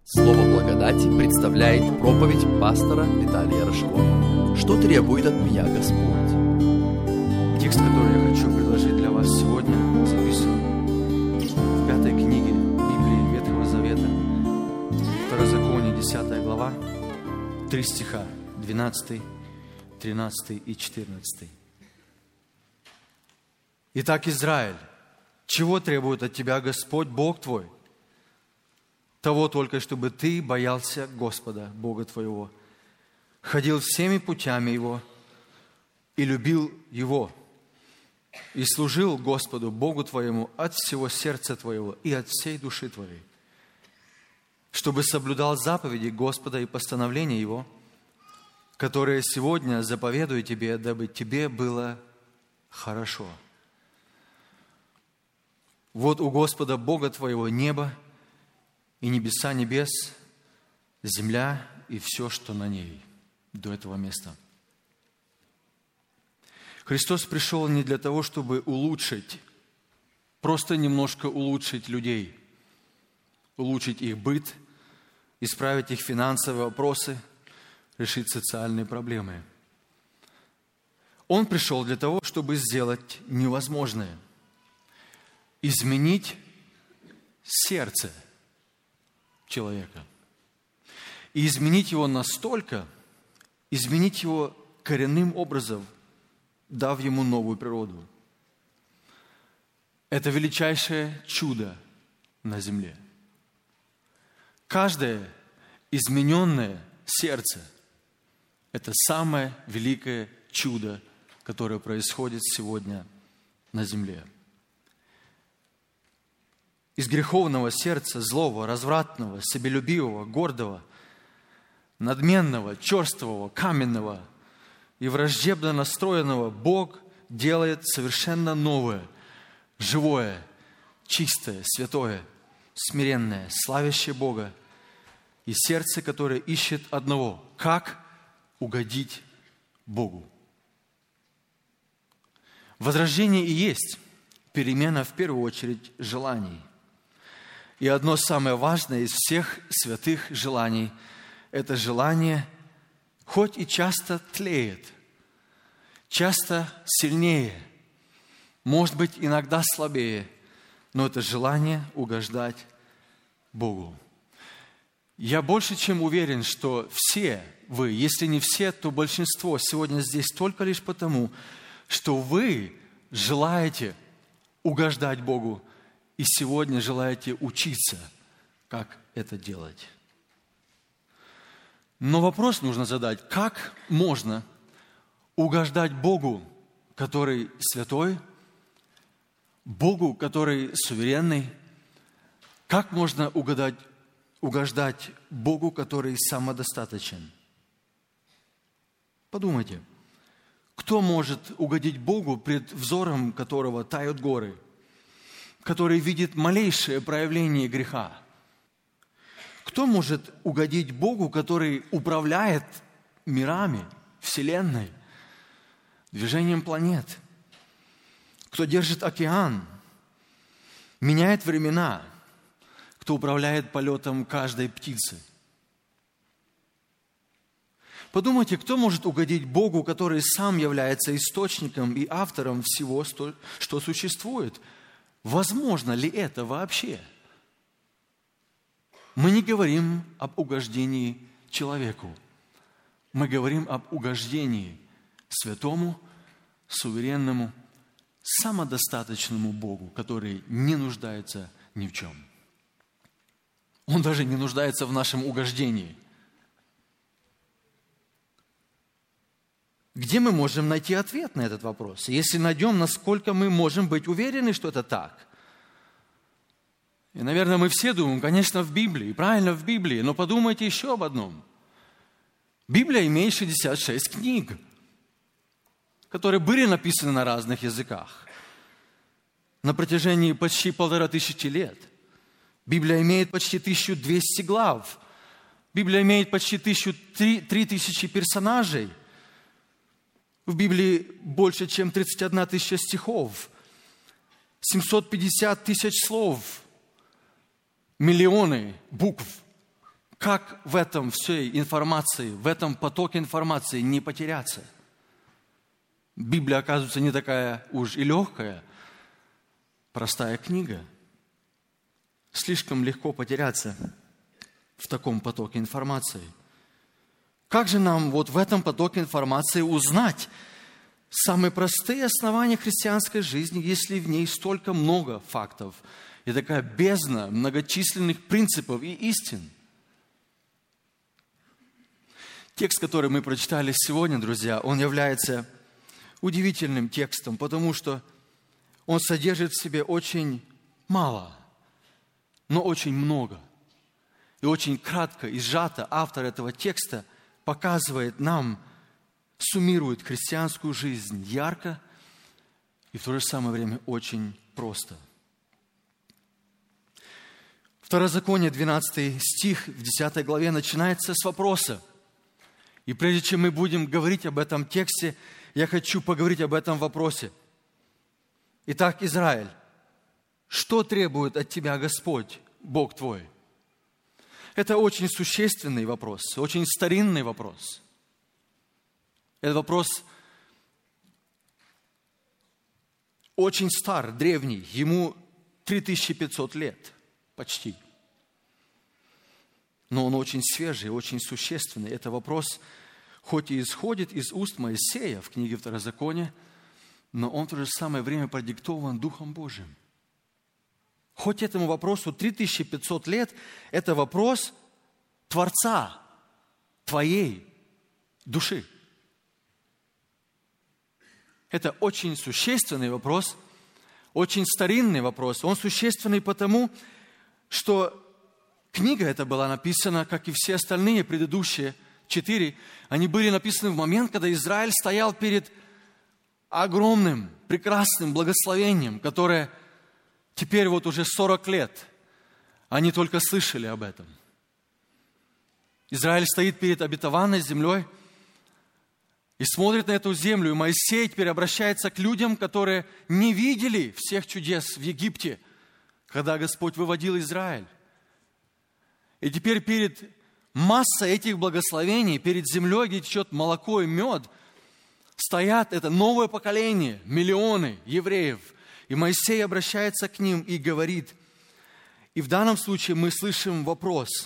Слово благодати представляет проповедь пастора Виталия Рожкова. Что требует от меня Господь? Текст, который я хочу предложить для вас сегодня, записан в 5 книге Библии Ветхого Завета, Второзаконие, 10 глава, 3 стиха, 12, 13 и 14. Итак, Израиль, чего требует от тебя Господь, Бог твой? Того только, чтобы ты боялся Господа, Бога твоего, ходил всеми путями Его и любил Его, и служил Господу, Богу твоему, от всего сердца твоего и от всей души твоей, чтобы соблюдал заповеди Господа и постановления Его, которые сегодня заповедую тебе, дабы тебе было хорошо. Вот у Господа Бога твоего небо и небеса небес, земля и все, что на ней, до этого места. Христос пришел не для того, чтобы улучшить, просто немножко улучшить людей, улучшить их быт, исправить их финансовые вопросы, решить социальные проблемы. Он пришел для того, чтобы сделать невозможное, изменить сердце человека. И изменить его настолько, изменить его коренным образом, дав ему новую природу. Это величайшее чудо на земле. Каждое измененное сердце – это самое великое чудо, которое происходит сегодня на земле. Из греховного сердца, злого, развратного, себелюбивого, гордого, надменного, черствого, каменного и враждебно настроенного Бог делает совершенно новое, живое, чистое, святое, смиренное, славящее Бога и сердце, которое ищет одного – как угодить Богу. Возрождение и есть перемена в первую очередь желаний. И одно самое важное из всех святых желаний – это желание, хоть и часто тлеет, часто сильнее, может быть, иногда слабее, но это желание угождать Богу. Я больше чем уверен, что все вы, если не все, то большинство сегодня здесь только лишь потому, что вы желаете угождать Богу, и сегодня желаете учиться, как это делать. Но вопрос нужно задать, как можно угождать Богу, который святой, Богу, который суверенный, как можно угождать Богу, который самодостаточен? Подумайте, кто может угодить Богу, пред взором которого тают горы, который видит малейшее проявление греха? Кто может угодить Богу, который управляет мирами, вселенной, движением планет? Кто держит океан, меняет времена? Кто управляет полетом каждой птицы? Подумайте, кто может угодить Богу, который сам является источником и автором всего, что существует? Возможно ли это вообще? Мы не говорим об угождении человеку. Мы говорим об угождении святому, суверенному, самодостаточному Богу, который не нуждается ни в чем. Он даже не нуждается в нашем угождении. Где мы можем найти ответ на этот вопрос? Если найдем, насколько мы можем быть уверены, что это так? И, наверное, мы все думаем, конечно, в Библии, правильно, в Библии, но подумайте еще об одном. Библия имеет 66 книг, которые были написаны на разных языках на протяжении почти 1500 лет. Библия имеет почти 1200 глав. Библия имеет почти 3000 персонажей. В Библии больше, чем 31 тысяча стихов, 750 тысяч слов, миллионы букв. Как в этом всей информации, в этом потоке информации не потеряться? Библия, оказывается, не такая уж и легкая, простая книга. Слишком легко потеряться в таком потоке информации. Как же нам вот в этом потоке информации узнать самые простые основания христианской жизни, если в ней столько много фактов и такая бездна многочисленных принципов и истин? Текст, который мы прочитали сегодня, друзья, он является удивительным текстом, потому что он содержит в себе очень мало, но очень много. И очень кратко и сжато автор этого текста показывает нам, суммирует христианскую жизнь ярко и в то же самое время очень просто. Второзаконие, 12 стих в 10 главе начинается с вопроса. И прежде чем мы будем говорить об этом тексте, я хочу поговорить об этом вопросе. Итак, Израиль, что требует от тебя Господь, Бог твой? Это очень существенный вопрос, очень старинный вопрос. Этот вопрос очень стар, древний, ему 3500 лет почти. Но он очень свежий, очень существенный. Это вопрос, хоть и исходит из уст Моисея в книге Второзакония, но он в то же самое время продиктован Духом Божьим. Хоть этому вопросу 3500 лет, это вопрос Творца твоей души. Это очень существенный вопрос, очень старинный вопрос. Он существенный потому, что книга эта была написана, как и все остальные предыдущие 4, они были написаны в момент, когда Израиль стоял перед огромным, прекрасным благословением, которое теперь вот уже 40 лет они только слышали об этом. Израиль стоит перед обетованной землей и смотрит на эту землю. И Моисей теперь обращается к людям, которые не видели всех чудес в Египте, когда Господь выводил Израиль. И теперь перед массой этих благословений, перед землей, где течет молоко и мед, стоят это новое поколение, миллионы евреев. И Моисей обращается к ним и говорит. И в данном случае мы слышим вопрос.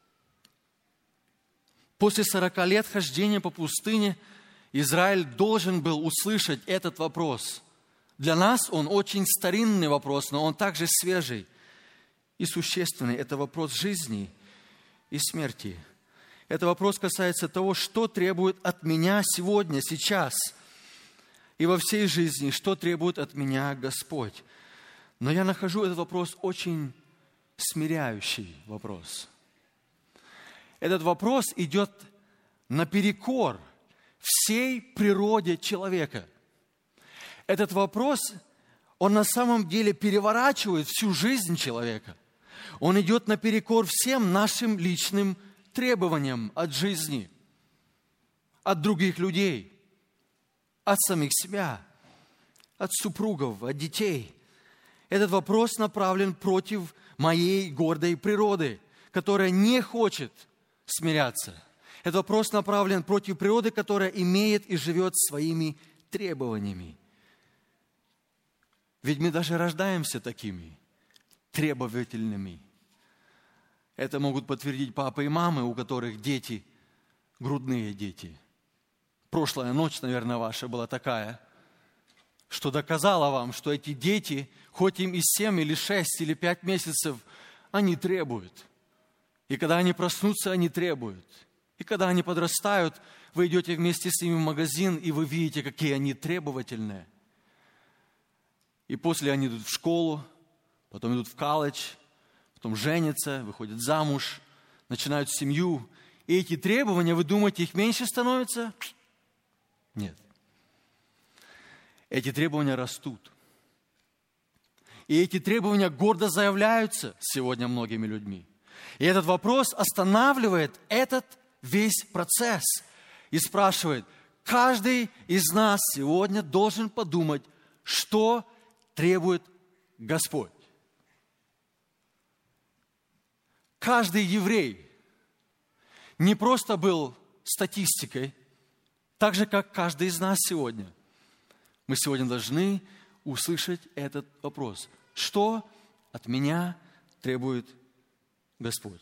После 40 лет хождения по пустыне Израиль должен был услышать этот вопрос. Для нас он очень старинный вопрос, но он также свежий и существенный. Это вопрос жизни и смерти. Это вопрос касается того, что требует от меня сегодня, сейчас и во всей жизни, что требует от меня Господь. Но я нахожу этот вопрос очень смиряющий вопрос. Этот вопрос идет наперекор всей природе человека. Этот вопрос, он на самом деле переворачивает всю жизнь человека. Он идет наперекор всем нашим личным требованиям от жизни, от других людей, от самих себя, от супругов, от детей. Этот вопрос направлен против моей гордой природы, которая не хочет смиряться. Этот вопрос направлен против природы, которая имеет и живет своими требованиями. Ведь мы даже рождаемся такими, требовательными. Это могут подтвердить папы и мамы, у которых дети, грудные дети. Прошлая ночь, наверное, ваша была такая, что доказала вам, что эти дети, хоть им и 7, или 6, или 5 месяцев, они требуют. И когда они проснутся, они требуют. И когда они подрастают, вы идете вместе с ними в магазин, и вы видите, какие они требовательные. И после они идут в школу, потом идут в колледж, потом женятся, выходят замуж, начинают семью. И эти требования, вы думаете, их меньше становится? Нет. Эти требования растут. И эти требования гордо заявляются сегодня многими людьми. И этот вопрос останавливает этот весь процесс и спрашивает, каждый из нас сегодня должен подумать, что требует Господь. Каждый еврей не просто был статистикой, так же, как каждый из нас сегодня. Мы сегодня должны услышать этот вопрос. Что от меня требует Господь?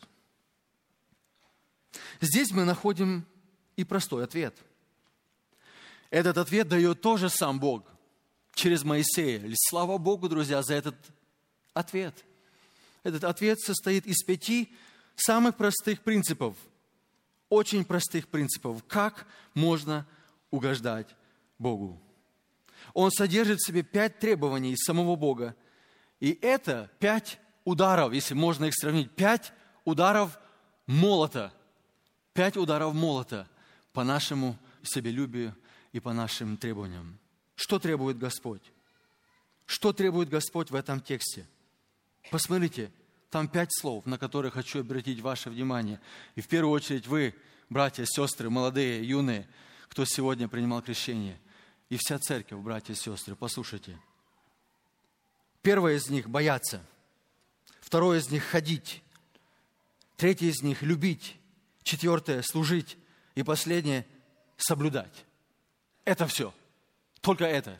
Здесь мы находим и простой ответ. Этот ответ дает тоже сам Бог через Моисея. Слава Богу, друзья, за этот ответ. Этот ответ состоит из 5 самых простых принципов, очень простых принципов, как можно угождать Богу. Он содержит в себе 5 требований самого Бога. И это 5 ударов, если можно их сравнить, 5 ударов молота. 5 ударов молота по нашему себелюбию и по нашим требованиям. Что требует Господь? Что требует Господь в этом тексте? Посмотрите, там 5 слов, на которые хочу обратить ваше внимание. И в первую очередь вы, братья, сестры, молодые, юные, кто сегодня принимал крещение. И вся церковь, братья и сестры, послушайте. Первое из них – бояться. Второе из них – ходить. Третье из них – любить. Четвертое – служить. И последнее – соблюдать. Это все. Только это.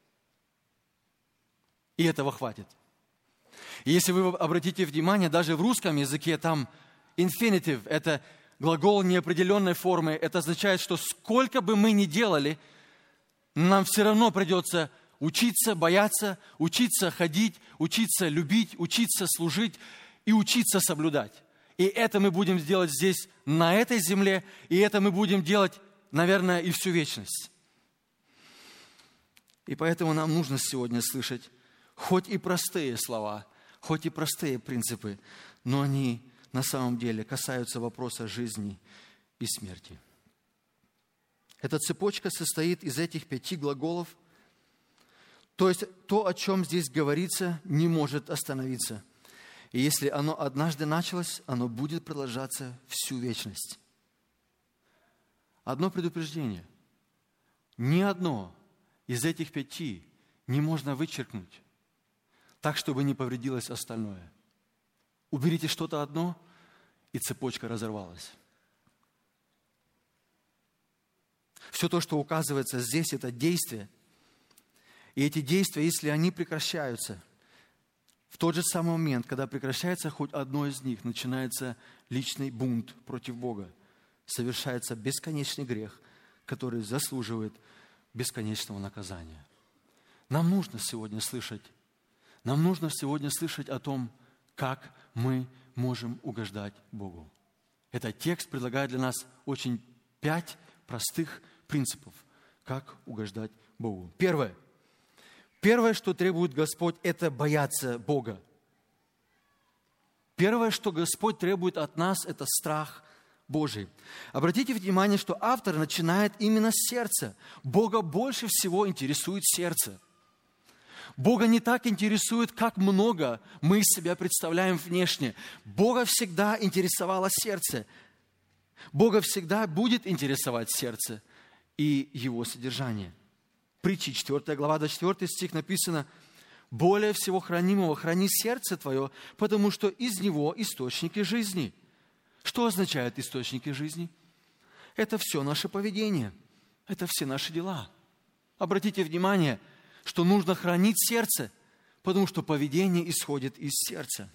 И этого хватит. И если вы обратите внимание, даже в русском языке там infinitive – это глагол неопределенной формы. Это означает, что сколько бы мы ни делали, нам все равно придется учиться бояться, учиться ходить, учиться любить, учиться служить и учиться соблюдать. И это мы будем делать здесь, на этой земле, и это мы будем делать, наверное, и всю вечность. И поэтому нам нужно сегодня слышать хоть и простые слова, хоть и простые принципы, но они на самом деле касаются вопроса жизни и смерти. Эта цепочка состоит из этих 5 глаголов. То есть то, о чем здесь говорится, не может остановиться. И если оно однажды началось, оно будет продолжаться всю вечность. Одно предупреждение. Ни одно из этих 5 не можно вычеркнуть, так, чтобы не повредилось остальное. Уберите что-то одно, и цепочка разорвалась. Все то, что указывается здесь, это действие. И эти действия, если они прекращаются, в тот же самый момент, когда прекращается хоть одно из них, начинается личный бунт против Бога. Совершается бесконечный грех, который заслуживает бесконечного наказания. Нам нужно сегодня слышать о том, как мы можем угождать Богу. Этот текст предлагает для нас очень 5 простых принципов, как угождать Богу. Первое, что требует Господь, это бояться Бога. Первое, что Господь требует от нас, это страх Божий. Обратите внимание, что автор начинает именно с сердца. Бога больше всего интересует сердце. Бога не так интересует, как много мы из себя представляем внешне. Бога всегда интересовало сердце. Бога всегда будет интересовать сердце и его содержание. Притчи 4 глава, до 4 стих написано: «Более всего хранимого храни сердце твое, потому что из него источники жизни». Что означает источники жизни? Это все наше поведение, это все наши дела. Обратите внимание, что нужно хранить сердце, потому что поведение исходит из сердца.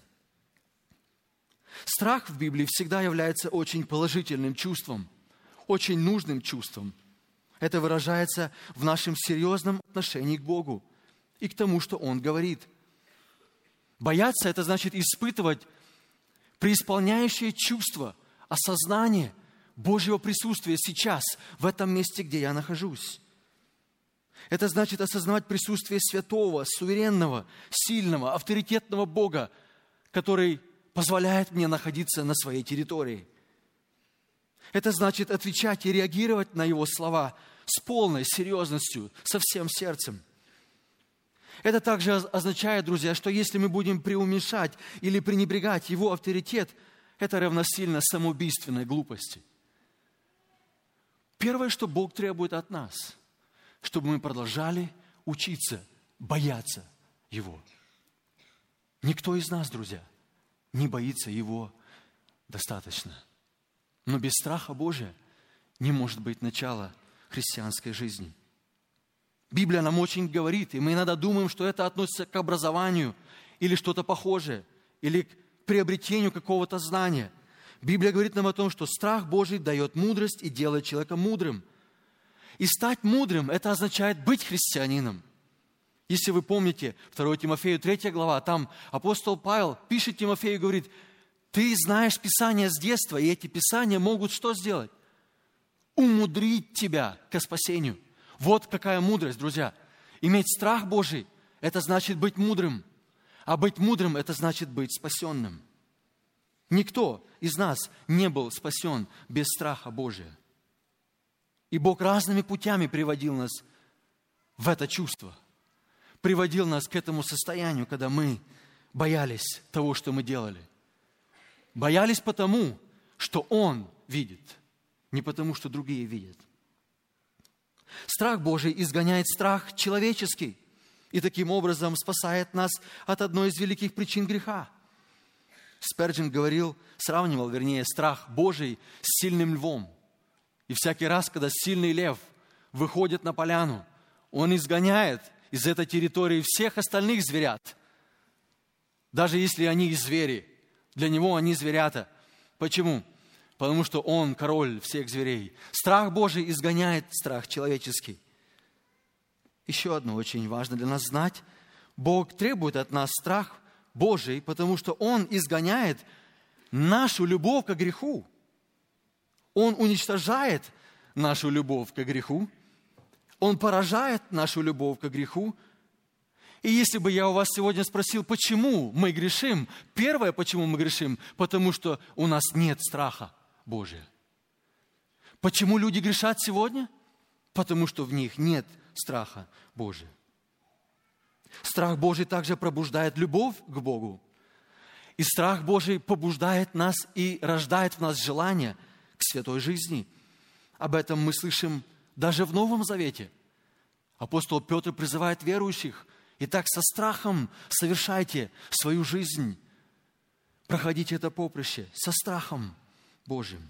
Страх в Библии всегда является очень положительным чувством, очень нужным чувством. Это выражается в нашем серьезном отношении к Богу и к тому, что Он говорит. Бояться – это значит испытывать преисполняющее чувство, осознание Божьего присутствия сейчас, в этом месте, где я нахожусь. Это значит осознавать присутствие святого, суверенного, сильного, авторитетного Бога, который позволяет мне находиться на своей территории. Это значит отвечать и реагировать на Его слова с полной серьезностью, со всем сердцем. Это также означает, друзья, что если мы будем преуменьшать или пренебрегать Его авторитет, это равносильно самоубийственной глупости. Первое, что Бог требует от нас, чтобы мы продолжали учиться, бояться Его. Никто из нас, друзья, не боится Его достаточно. Но без страха Божия не может быть начала христианской жизни. Библия нам очень говорит, и мы иногда думаем, что это относится к образованию или что-то похожее, или к приобретению какого-то знания. Библия говорит нам о том, что страх Божий дает мудрость и делает человека мудрым. И стать мудрым – это означает быть христианином. Если вы помните, 2 Тимофею 3 глава, там апостол Павел пишет Тимофею и говорит: ты знаешь Писания с детства, и эти Писания могут что сделать? Умудрить тебя ко спасению. Вот какая мудрость, друзья. Иметь страх Божий – это значит быть мудрым. А быть мудрым – это значит быть спасенным. Никто из нас не был спасен без страха Божия. И Бог разными путями приводил нас в это чувство. Приводил нас к этому состоянию, когда мы боялись того, что мы делали. Боялись потому, что Он видит, не потому, что другие видят. Страх Божий изгоняет страх человеческий и таким образом спасает нас от одной из великих причин греха. Спержен сравнивал, страх Божий с сильным львом. И всякий раз, когда сильный лев выходит на поляну, он изгоняет из этой территории всех остальных зверят. Даже если они и звери, для него они зверята. Почему? Потому что он король всех зверей. Страх Божий изгоняет страх человеческий. Еще одно очень важно для нас знать. Бог требует от нас страх Божий, потому что Он изгоняет нашу любовь к греху. Он уничтожает нашу любовь к греху. Он поражает нашу любовь к греху. И если бы я у вас сегодня спросил, почему мы грешим, первое, почему мы грешим, потому что у нас нет страха Божия. Почему люди грешат сегодня? Потому что в них нет страха Божия. Страх Божий также пробуждает любовь к Богу. И страх Божий побуждает нас и рождает в нас желание к святой жизни. Об этом мы слышим даже в Новом Завете. Апостол Петр призывает верующих: итак, со страхом совершайте свою жизнь. Проходите это поприще со страхом Божьим.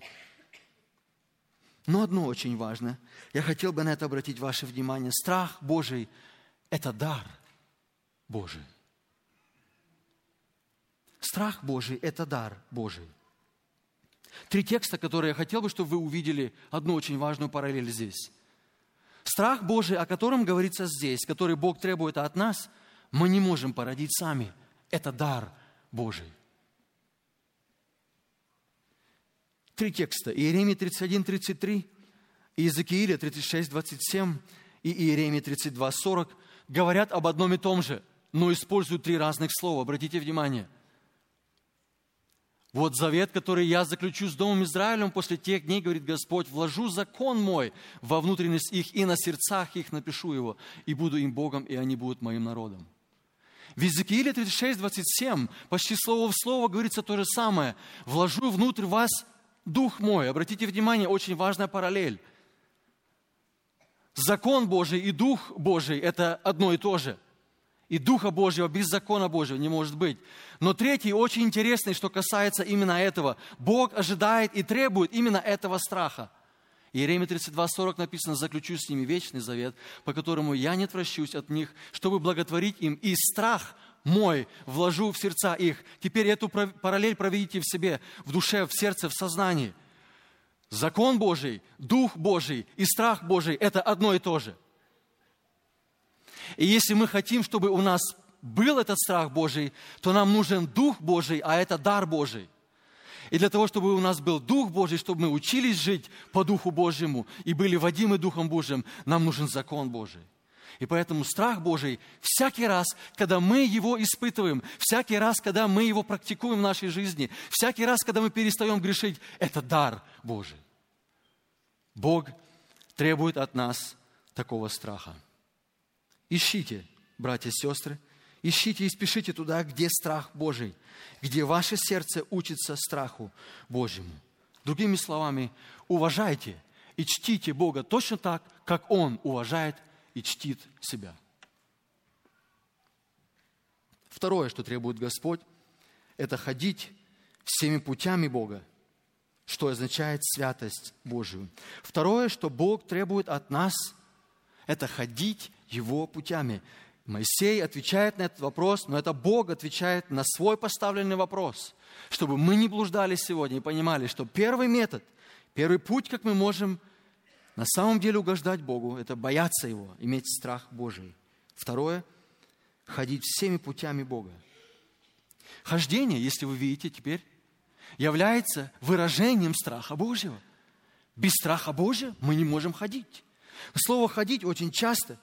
Но одно очень важно. Я хотел бы на это обратить ваше внимание. Страх Божий – это дар Божий. Страх Божий – это дар Божий. 3 текста, которые я хотел бы, чтобы вы увидели одну очень важную параллель здесь. Страх Божий, о котором говорится здесь, который Бог требует от нас, мы не можем породить сами. Это дар Божий. 3 текста. Иеремия 31:33, Иезекииля 36:27 и Иеремия 32:40 говорят об одном и том же, но используют 3 разных слова. Обратите внимание. Вот завет, который я заключу с домом Израилем после тех дней, говорит Господь, вложу закон мой во внутренность их, и на сердцах их напишу его, и буду им Богом, и они будут моим народом. В Иезекииле 36:27 почти слово в слово говорится то же самое. Вложу внутрь вас Дух мой. Обратите внимание, очень важная параллель. Закон Божий и Дух Божий – это одно и то же. И Духа Божьего без закона Божьего не может быть. Но третий, очень интересный, что касается именно этого. Бог ожидает и требует именно этого страха. Иеремия 32:40 написано: «Заключу с ними вечный завет, по которому я не отвращусь от них, чтобы благотворить им, и страх мой вложу в сердца их». Теперь эту параллель проведите в себе, в душе, в сердце, в сознании. Закон Божий, Дух Божий и страх Божий – это одно и то же. И если мы хотим, чтобы у нас был этот страх Божий, то нам нужен Дух Божий, а это дар Божий. И для того, чтобы у нас был Дух Божий, чтобы мы учились жить по Духу Божьему и были водимы Духом Божьим, нам нужен закон Божий. И поэтому страх Божий всякий раз, когда мы его испытываем, всякий раз, когда мы его практикуем в нашей жизни, всякий раз, когда мы перестаем грешить, это дар Божий. Бог требует от нас такого страха. Ищите, братья и сестры, ищите и спешите туда, где страх Божий, где ваше сердце учится страху Божьему. Другими словами, уважайте и чтите Бога точно так, как Он уважает и чтит себя. Второе, что требует Господь, это ходить всеми путями Бога, что означает святость Божию. Второе, что Бог требует от нас, это ходить Его путями. Моисей отвечает на этот вопрос, но это Бог отвечает на свой поставленный вопрос, чтобы мы не блуждали сегодня и понимали, что первый метод, первый путь, как мы можем на самом деле угождать Богу, это бояться Его, иметь страх Божий. Второе, ходить всеми путями Бога. Хождение, если вы видите теперь, является выражением страха Божьего. Без страха Божьего мы не можем ходить. Слово «ходить» очень часто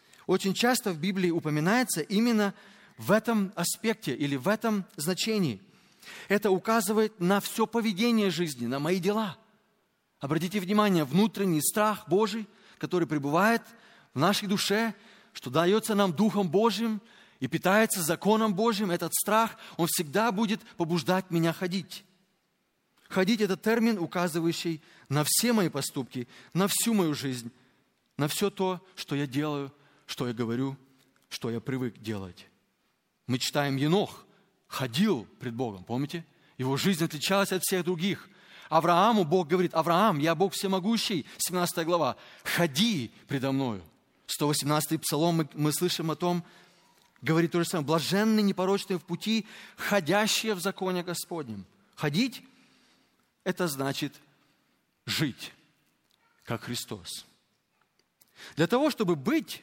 в Библии упоминается именно в этом аспекте или в этом значении. Это указывает на все поведение жизни, на мои дела. Обратите внимание, внутренний страх Божий, который пребывает в нашей душе, что дается нам Духом Божьим и питается законом Божьим, этот страх, он всегда будет побуждать меня ходить. Ходить – это термин, указывающий на все мои поступки, на всю мою жизнь, на все то, что я делаю, что я говорю, что я привык делать. Мы читаем, Енох ходил пред Богом, помните? Его жизнь отличалась от всех других. Аврааму Бог говорит: Авраам, я Бог всемогущий, 17 глава, ходи предо мною. 118-й псалом мы слышим о том, говорит то же самое: блаженны непорочные в пути, ходящие в законе Господнем. Ходить – это значит жить, как Христос. Для того, чтобы быть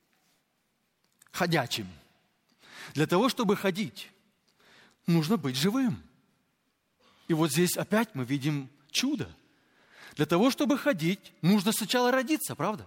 ходячим, для того, чтобы ходить, нужно быть живым. И вот здесь опять мы видим чудо. Для того, чтобы ходить, нужно сначала родиться, правда?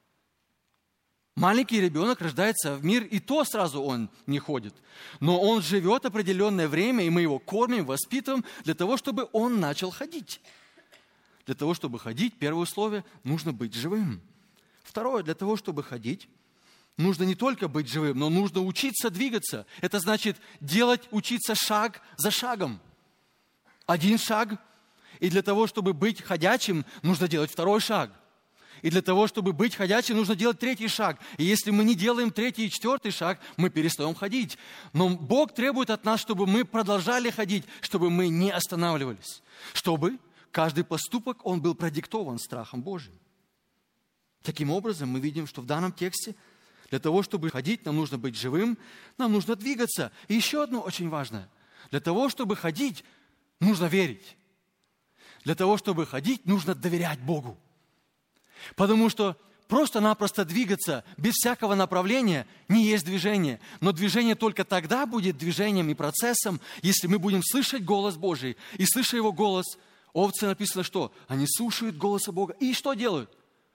Маленький ребенок рождается в мир, и то сразу он не ходит. Но он живет определенное время, и мы его кормим, воспитываем для того, чтобы он начал ходить. Для того, чтобы ходить, первое условие – нужно быть живым. Второе, для того, чтобы ходить, нужно не только быть живым, но нужно учиться двигаться. Это значит учиться шаг за шагом. Один шаг, и для того, чтобы быть ходячим, нужно делать второй шаг. И для того, чтобы быть ходячим, нужно делать третий шаг. И если мы не делаем третий и четвертый шаг, мы перестаем ходить. Но Бог требует от нас, чтобы мы продолжали ходить, чтобы мы не останавливались. Чтобы каждый поступок, он был продиктован страхом Божьим. Таким образом, мы видим, что в данном тексте для того, чтобы ходить, нам нужно быть живым, нам нужно двигаться. И еще одно очень важное. Для того, чтобы ходить, нужно верить. Для того, чтобы ходить, нужно доверять Богу. Потому что просто-напросто двигаться без всякого направления не есть движение. Но движение только тогда будет движением и процессом, если мы будем слышать голос Божий. И слыша Его голос, овцы написано, что они слушают голоса Бога. И что делают?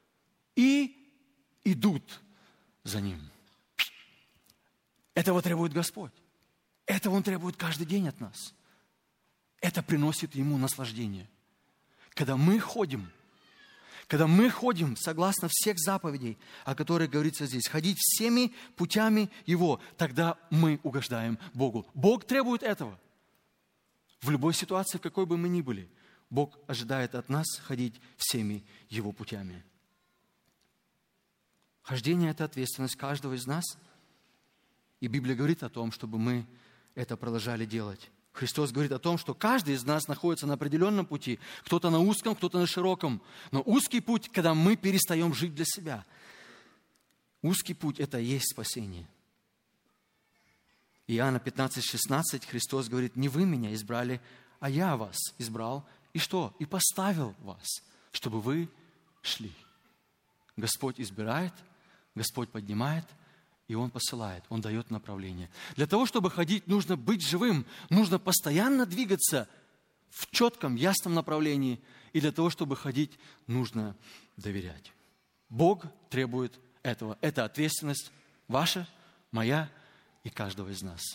И идут за Ним. Этого требует Господь. Этого Он требует каждый день от нас. Это приносит Ему наслаждение. Когда мы ходим согласно всех заповедей, о которых говорится здесь, ходить всеми путями Его, тогда мы угождаем Богу. Бог требует этого. В любой ситуации, какой бы мы ни были, Бог ожидает от нас ходить всеми Его путями. Хождение – это ответственность каждого из нас. И Библия говорит о том, чтобы мы это продолжали делать. Христос говорит о том, что каждый из нас находится на определенном пути. Кто-то на узком, кто-то на широком. Но узкий путь, когда мы перестаем жить для себя. Узкий путь – это и есть спасение. Иоанна 15:16 Христос говорит: не вы меня избрали, а я вас избрал. И что? И поставил вас, чтобы вы шли. Господь избирает, Господь поднимает, и Он посылает, Он дает направление. Для того, чтобы ходить, нужно быть живым, нужно постоянно двигаться в четком, ясном направлении. И для того, чтобы ходить, нужно доверять. Бог требует этого. Это ответственность ваша, моя и каждого из нас.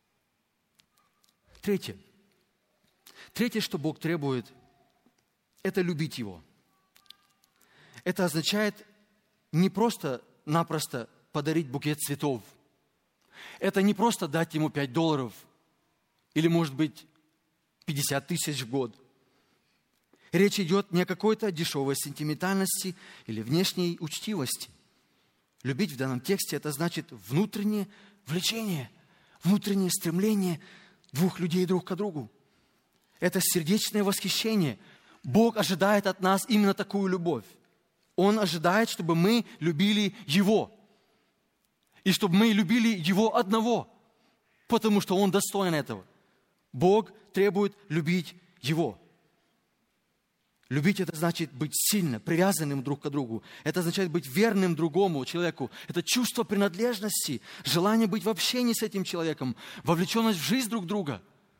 Третье, что Бог требует, это любить Его. Это означает не просто-напросто подарить букет цветов. Это не просто дать ему $5 или, может быть, 50 тысяч в год. Речь идет не о какой-то дешевой сентиментальности или внешней учтивости. Любить в данном тексте – это значит внутреннее влечение, внутреннее стремление двух людей друг к другу. Это сердечное восхищение. Бог ожидает от нас именно такую любовь. Он ожидает, чтобы мы любили Его. И чтобы мы любили Его одного, потому что Он достоин этого. Бог требует любить Его. Любить – это значит быть сильно привязанным друг к другу. Это означает быть верным другому человеку. Это чувство принадлежности, желание быть в общении с этим человеком, вовлеченность в жизнь друг друга.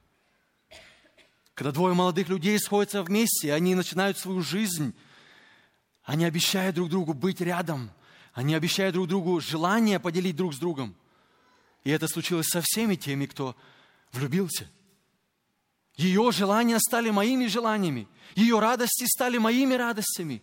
Когда двое молодых людей сходятся вместе, они начинают свою жизнь, они обещают друг другу быть рядом, они обещают друг другу желание поделить друг с другом. И это случилось со всеми теми, кто влюбился. Ее желания стали моими желаниями. Ее радости стали моими радостями.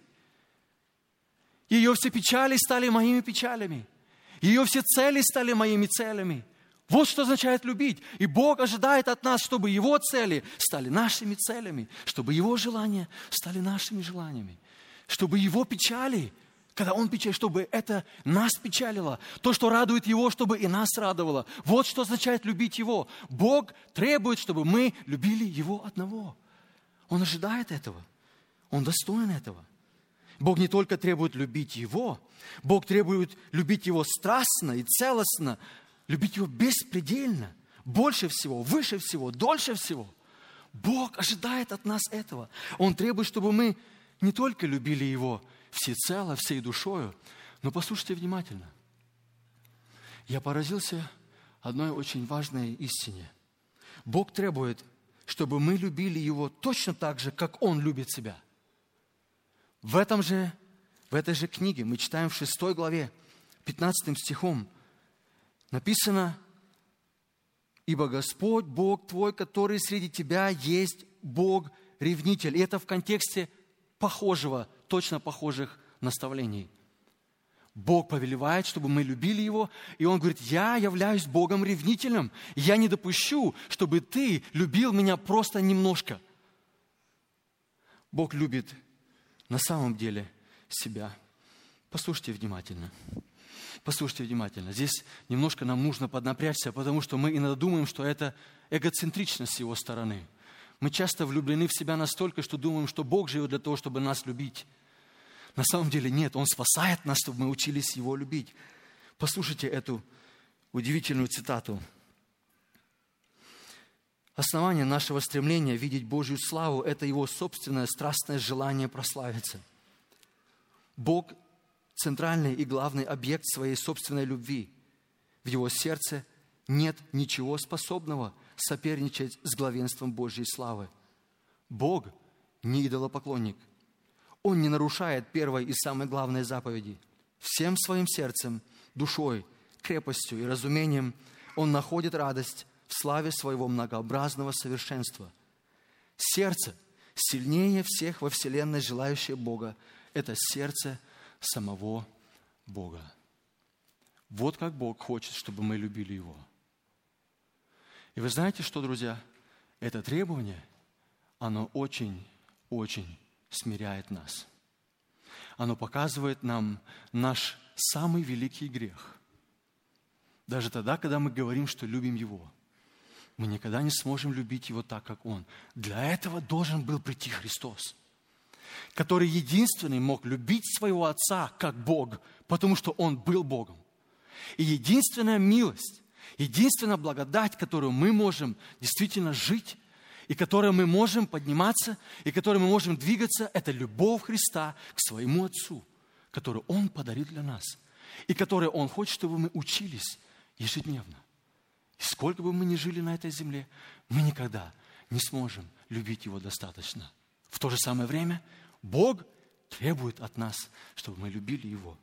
Ее все печали стали моими печалями. Ее все цели стали моими целями. Вот что означает любить. И Бог ожидает от нас, чтобы Его цели стали нашими целями, чтобы Его желания стали нашими желаниями, чтобы Его печали, когда Он печалит, чтобы это нас печалило. То, что радует Его, чтобы и нас радовало. Вот что означает любить Его. Бог требует, чтобы мы любили Его одного. Он ожидает этого. Он достоин этого. Бог не только требует любить Его, Бог требует любить Его страстно и целостно, любить Его беспредельно, больше всего, выше всего, дольше всего. Бог ожидает от нас этого. Он требует, чтобы мы не только любили Его всецело, всей душою, но послушайте внимательно. Я поразился одной очень важной истине. Бог требует, чтобы мы любили Его точно так же, как Он любит себя. В этой же книге мы читаем в 6 главе, 15 стихом, написано: «Ибо Господь, Бог твой, который среди тебя есть Бог-ревнитель». И это в контексте точно похожих наставлений. Бог повелевает, чтобы мы любили Его, и Он говорит: я являюсь Богом-ревнителем, я не допущу, чтобы ты любил меня просто немножко. Бог любит на самом деле себя. Послушайте внимательно. Послушайте внимательно. Здесь немножко нам нужно поднапрячься, потому что мы иногда думаем, что это эгоцентричность с Его стороны. Мы часто влюблены в себя настолько, что думаем, что Бог живет для того, чтобы нас любить. На самом деле нет. Он спасает нас, чтобы мы учились Его любить. Послушайте эту удивительную цитату. Основание нашего стремления видеть Божью славу – это Его собственное страстное желание прославиться. Бог – центральный и главный объект своей собственной любви. В Его сердце нет ничего способного соперничать с главенством Божьей славы. Бог не идолопоклонник. Он не нарушает первой и самой главной заповеди. Всем своим сердцем, душой, крепостью и разумением Он находит радость в славе своего многообразного совершенства. Сердце, сильнее всех во вселенной желающее Бога, это сердце самого Бога. Вот как Бог хочет, чтобы мы любили Его. И вы знаете что, друзья? Это требование, оно очень смиряет нас. Оно показывает нам наш самый великий грех. Даже тогда, когда мы говорим, что любим Его, мы никогда не сможем любить Его так, как Он. Для этого должен был прийти Христос, который единственный мог любить своего Отца как Бог, потому что Он был Богом. И единственная милость, единственная благодать, которую мы можем действительно жить, и которой мы можем подниматься, и которой мы можем двигаться, это любовь Христа к своему Отцу, которую Он подарил для нас, и которой Он хочет, чтобы мы учились ежедневно. И сколько бы мы ни жили на этой земле, мы никогда не сможем любить Его достаточно. В то же самое время Бог требует от нас, чтобы мы любили Его.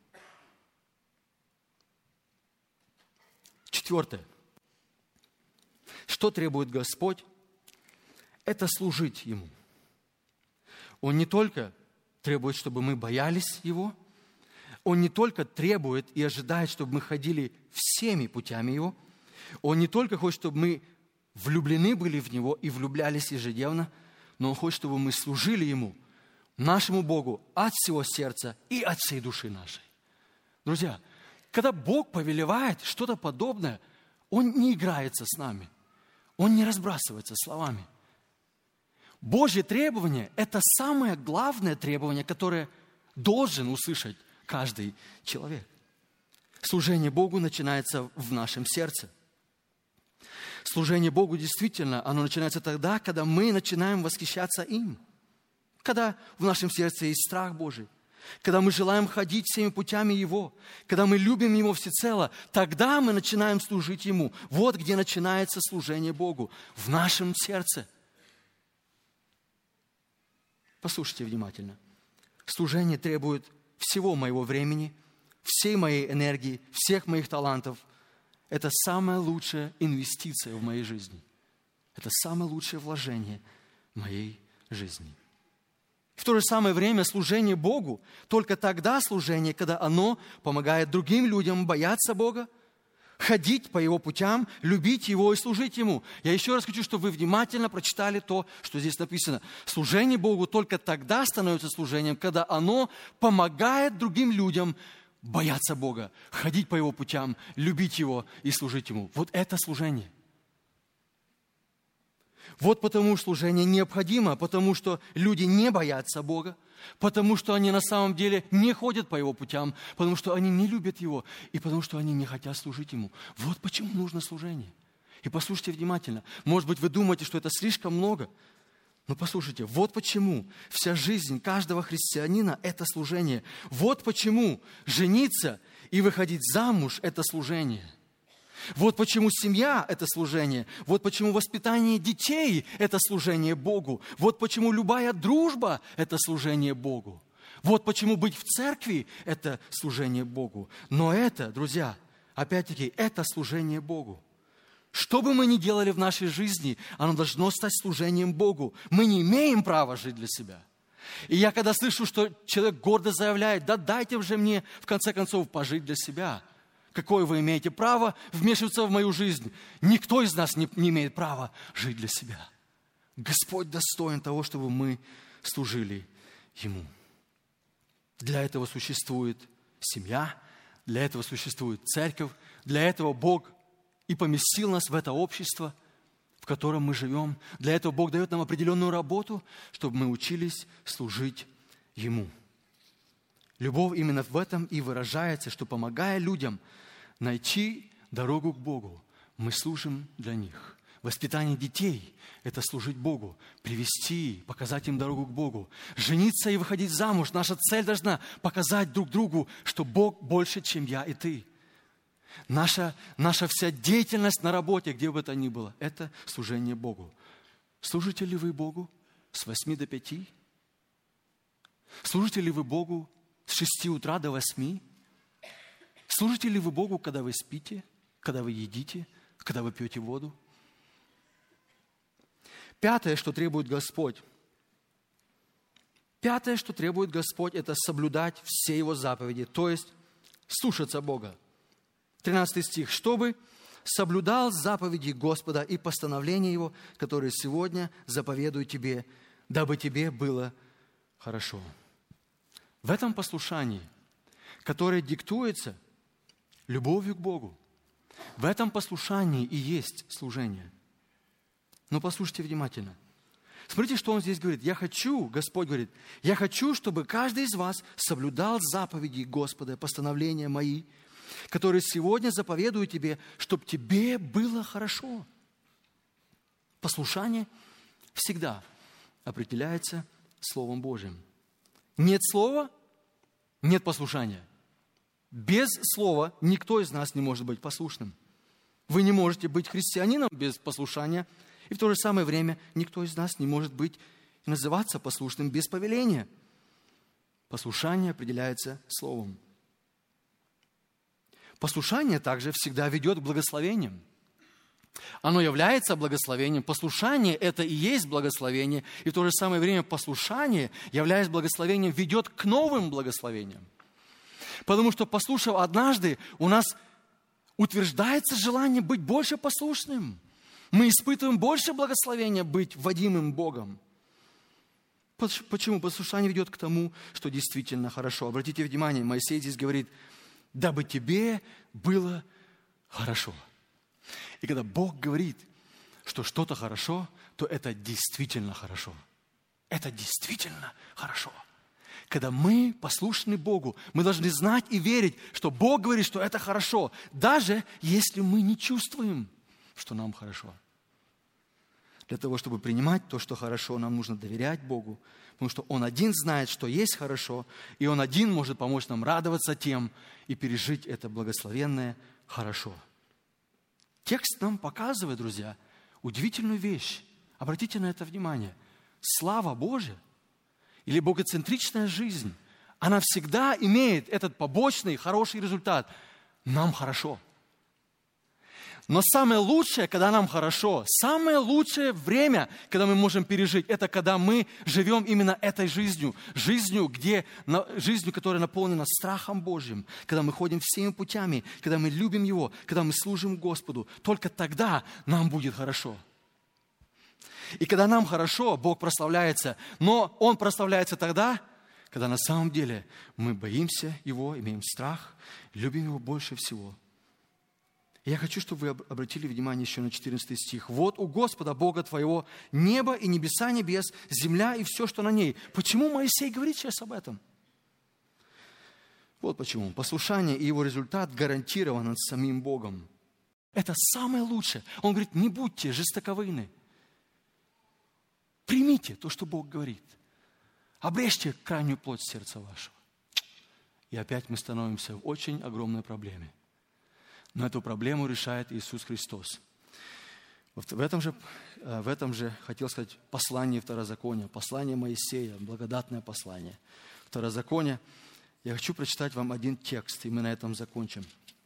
4. Что требует Господь? Это служить Ему. Он не только требует, чтобы мы боялись Его, Он не только требует и ожидает, чтобы мы ходили всеми путями Его, Он не только хочет, чтобы мы влюблены были в Него и влюблялись ежедневно, но Он хочет, чтобы мы служили Ему, нашему Богу, от всего сердца и от всей души нашей. Друзья, когда Бог повелевает что-то подобное, Он не играется с нами, Он не разбрасывается словами. Божье требование – это самое главное требование, которое должен услышать каждый человек. Служение Богу начинается в нашем сердце. Служение Богу действительно, оно начинается тогда, когда мы начинаем восхищаться им. Когда в нашем сердце есть страх Божий. Когда мы желаем ходить всеми путями Его. Когда мы любим Его всецело. Тогда мы начинаем служить Ему. Вот где начинается служение Богу. В нашем сердце. Послушайте внимательно. Служение требует всего моего времени, всей моей энергии, всех моих талантов. Это самая лучшая инвестиция в моей жизни. Это самое лучшее вложение в моей жизни. В то же самое время служение Богу только тогда служение, когда оно помогает другим людям бояться Бога, ходить по Его путям, любить Его и служить Ему. Я еще раз хочу, чтобы вы внимательно прочитали то, что здесь написано. Служение Богу только тогда становится служением, когда оно помогает другим людям бояться Бога, ходить по Его путям, любить Его и служить Ему. Вот это служение. Вот потому служение необходимо, потому что люди не боятся Бога, потому что они на самом деле не ходят по Его путям, потому что они не любят Его и потому что они не хотят служить Ему. Вот почему нужно служение. И послушайте внимательно. Может быть, вы думаете, что это слишком много, но послушайте, вот почему вся жизнь каждого христианина – это служение. Вот почему жениться и выходить замуж – это служение. Вот почему семья – это служение. Вот почему воспитание детей – это служение Богу. Вот почему любая дружба – это служение Богу. Вот почему быть в церкви – это служение Богу. Но это, друзья, опять-таки, это служение Богу. Что бы мы ни делали в нашей жизни, оно должно стать служением Богу. Мы не имеем права жить для себя. И я когда слышу, что человек гордо заявляет, да дайте же мне, в конце концов, пожить для себя. Какое вы имеете право вмешиваться в мою жизнь? Никто из нас не имеет права жить для себя. Господь достоин того, чтобы мы служили Ему. Для этого существует семья, для этого существует церковь, для этого Бог и поместил нас в это общество, в котором мы живем. Для этого Бог дает нам определенную работу, чтобы мы учились служить Ему. Любовь именно в этом и выражается, что, помогая людям найти дорогу к Богу, мы служим для них. Воспитание детей – это служить Богу, привести, показать им дорогу к Богу. Жениться и выходить замуж – наша цель должна показать друг другу, что Бог больше, чем я и ты. Наша вся деятельность на работе, где бы то ни было, это служение Богу. Служите ли вы Богу с 8 до 5? Служите ли вы Богу с 6 утра до 8? Служите ли вы Богу, когда вы спите, когда вы едите, когда вы пьете воду? Пятое, что требует Господь. Пятое, что требует Господь, это соблюдать все Его заповеди, то есть слушаться Бога. 13 стих. «Чтобы соблюдал заповеди Господа и постановления Его, которые сегодня заповедую тебе, дабы тебе было хорошо». В этом послушании, которое диктуется любовью к Богу, в этом послушании и есть служение. Но послушайте внимательно. Смотрите, что Он здесь говорит. Господь говорит, я хочу, чтобы каждый из вас соблюдал заповеди Господа, постановления мои, которые сегодня заповедую тебе, чтобы тебе было хорошо. Послушание всегда определяется Словом Божьим. Нет слова, нет послушания. Без слова никто из нас не может быть послушным. Вы не можете быть христианином без послушания, и в то же самое время никто из нас не может быть и называться послушным без повеления. Послушание определяется Словом. Послушание также всегда ведет к благословениям. Оно является благословением. Послушание – это и есть благословение. И в то же самое время послушание, являясь благословением, ведет к новым благословениям. Потому что, послушав однажды, у нас утверждается желание быть больше послушным. Мы испытываем больше благословения быть водимым Богом. Почему? Послушание ведет к тому, что действительно хорошо. Обратите внимание, Моисей здесь говорит, дабы тебе было хорошо. И когда Бог говорит, что что-то хорошо, то это действительно хорошо. это действительно хорошо. Когда мы послушны Богу, мы должны знать и верить, что Бог говорит, что это хорошо, даже если мы не чувствуем, что нам хорошо. Для того, чтобы принимать то, что хорошо, нам нужно доверять Богу, потому что Он один знает, что есть хорошо, и Он один может помочь нам радоваться тем и пережить это благословенное хорошо. Текст нам показывает, друзья, удивительную вещь. Обратите на это внимание. Слава Божья или богоцентричная жизнь, она всегда имеет этот побочный хороший результат. Нам хорошо. Но самое лучшее, когда нам хорошо, самое лучшее время, когда мы можем пережить, это когда мы живем именно этой жизнью, жизнью, которая наполнена страхом Божьим, когда мы ходим всеми путями, когда мы любим Его, когда мы служим Господу. Только тогда нам будет хорошо. И когда нам хорошо, Бог прославляется, но Он прославляется тогда, когда на самом деле мы боимся Его, имеем страх, любим Его больше всего. Я хочу, чтобы вы обратили внимание еще на 14 стих. «Вот у Господа, Бога твоего, небо и небеса небес, земля и все, что на ней». Почему Моисей говорит сейчас об этом? Вот почему. Послушание и его результат гарантирован самим Богом. Это самое лучшее. Он говорит, не будьте жестоковыйны. Примите то, что Бог говорит. Обрежьте крайнюю плоть сердца вашего. И опять мы становимся в очень огромной проблеме. Но эту проблему решает Иисус Христос. В этом же, хотел сказать, послание Второзакония, послание Моисея, благодатное послание. Второзаконие. Я хочу прочитать вам один текст, и мы на этом закончим.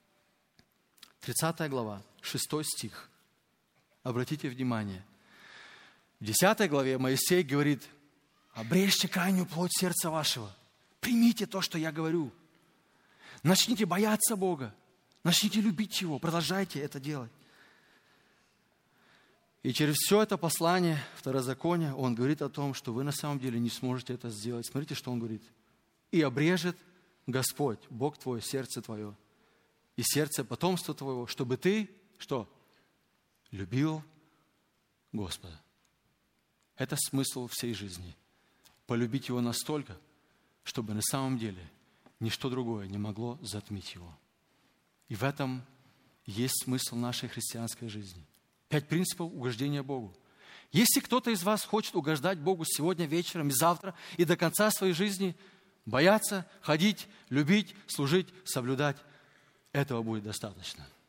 30 глава, 6 стих. Обратите внимание. В 10 главе Моисей говорит, обрежьте крайнюю плоть сердца вашего. Примите то, что я говорю. Начните бояться Бога. Начните любить Его, продолжайте это делать. И через все это послание Второзакония Он говорит о том, что вы на самом деле не сможете это сделать. Смотрите, что Он говорит. «И обрежет Господь, Бог твой, сердце твое, и сердце потомства твоего, чтобы ты, что? Любил Господа». Это смысл всей жизни. Полюбить Его настолько, чтобы на самом деле ничто другое не могло затмить Его. И в этом есть смысл нашей христианской жизни. 5 принципов угождения Богу. Если кто-то из вас хочет угождать Богу сегодня вечером и завтра, и до конца своей жизни, бояться, ходить, любить, служить, соблюдать, этого будет достаточно.